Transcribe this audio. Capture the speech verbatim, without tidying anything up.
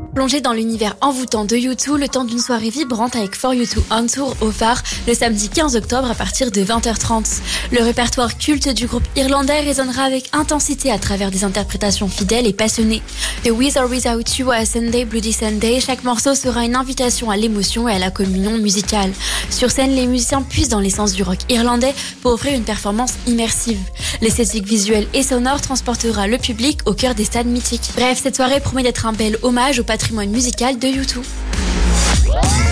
Plongez dans l'univers envoûtant de U deux le temps d'une soirée vibrante avec For U deux On Tour au Phare le samedi quinze octobre à partir de vingt heures trente. Le répertoire culte du groupe irlandais résonnera avec intensité à travers des interprétations fidèles et passionnées. De With or Without You à Sunday Bloody Sunday, chaque morceau sera une invitation à l'émotion et à la communion musicale. Sur scène, les musiciens puisent dans l'essence du rock irlandais pour offrir une performance immersive. L'esthétique visuelle et sonore transportera le public au cœur des stades mythiques. Bref, cette soirée promet d'être un bel hommage au patrimoine musical de U deux.